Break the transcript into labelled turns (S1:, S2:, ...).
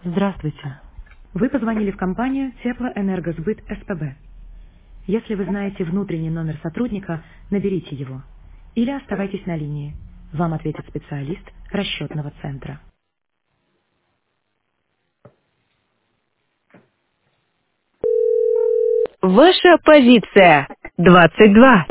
S1: Здравствуйте. Вы позвонили в компанию Теплоэнергосбыт СПБ. Если вы знаете внутренний номер сотрудника, наберите его. Или оставайтесь на линии. Вам ответит специалист расчетного центра.
S2: Ваша позиция 22.